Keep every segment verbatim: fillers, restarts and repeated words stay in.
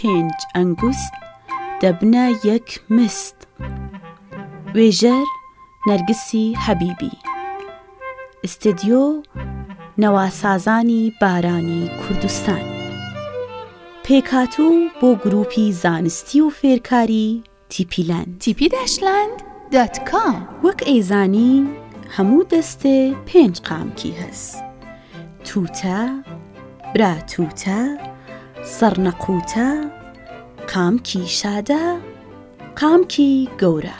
پێنج ئەنگوست دەبنە یەک مست. وێژەر نەرگسی حەبیبی. ئستدیۆ نەواسازانی بارانی کوردستان. پێکهاتوو بۆ گروپی زانستی و فێرکاری تیپیلەند. تیپی داشلند دات کام. وەک ئەیزانی هەموو دەستێ پێنج قامکی هەست: تووتە، براتووتە، سەرنەقوتە، قامکی شادە، قامکی گەورە.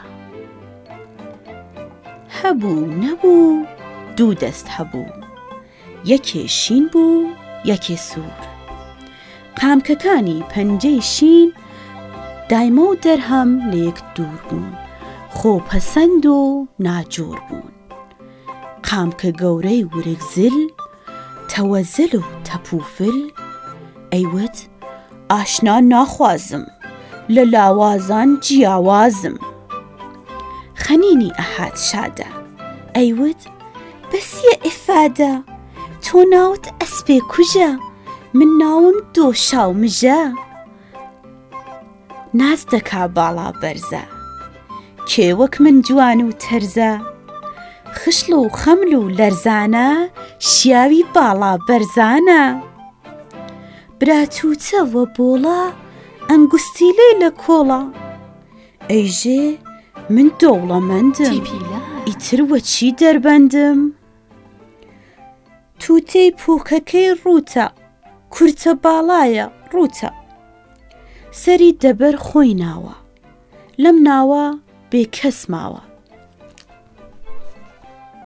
هەبوو نەبوو دوو دەست هەبوو، یەکێ شین بوو یەکێ سوور. قامکەکانی پەنجەی شین دایمە و دەرهەم لە یەک دوور بوون، خۆپەسەند و ناجۆر بوون. قامکە گەورەی ورگزل، تەوەزل و تەپوفل، ئەیوت ئاشنا ناخوازم، لە لاوازان جیاوازم. خەنینی ئەهات شادە، ئەیوت بەسیە ئیفادە، تۆ ناوت ئەسپێ کوژە، من ناوم دۆشا و مژە. ناز دەکا باڵا بەرزە، کێ وەک من جوان و تەرزە. خشل و خەمل و لەرزانە، شیاوی باڵا بەرزانە. براتووتە وە بۆڵە، ئەنگوستیلێ لە کۆڵە. ئەیژێ من دەوڵەمەندم، ئیتر وەچی دەربەندم. تووتەی پووکەکەی ڕووتە، کورتە باڵایە ڕووتە. سەری دەبەر خۆی ناوە، لەم ناوە بێ کەس ماوە.